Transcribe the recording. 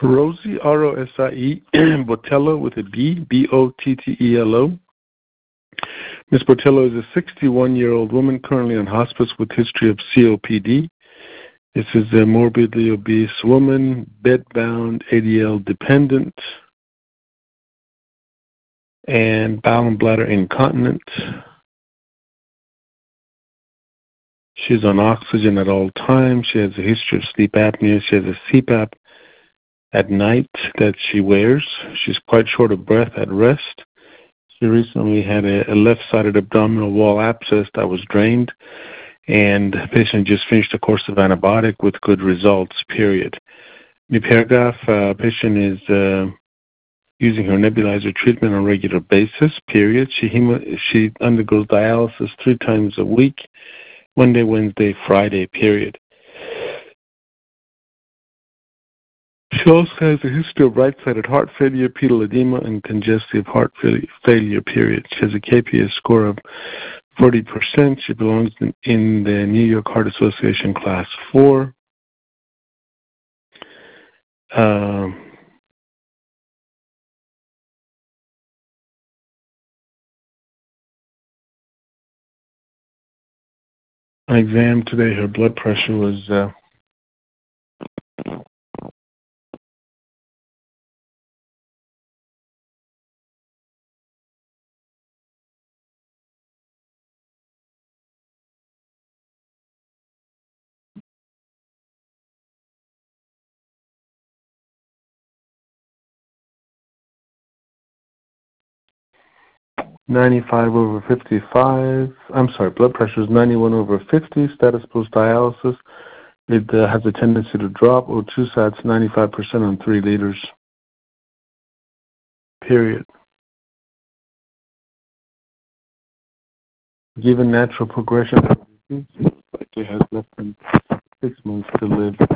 Rosie, R-O-S-I-E, Botello with a B, B-O-T-T-E-L-O. Ms. Botello is a 61-year-old woman currently on hospice with history of COPD. This is a morbidly obese woman, bed-bound, ADL dependent, and bowel and bladder incontinent. She's on oxygen at all times. She has a history of sleep apnea. She has a CPAP at night that she wears. She's quite short of breath at rest. She recently had a left-sided abdominal wall abscess that was drained, and the patient just finished a course of antibiotic with good results, period. The paragraph, patient is using her nebulizer treatment on a regular basis, period. She undergoes dialysis 3 times a week, Monday, Wednesday, Friday, period. She also has a history of right-sided heart failure, pedal edema, and congestive heart failure, period. She has a KPS score of 40%. She belongs in the New York Heart Association Class 4. On exam today, her blood pressure was 95/55. I'm sorry, blood pressure is 91/50. Status post-dialysis. It has a tendency to drop. O2 sats 95% on 3 liters. Period. Given natural progression of the disease, it likely has less than 6 months to live.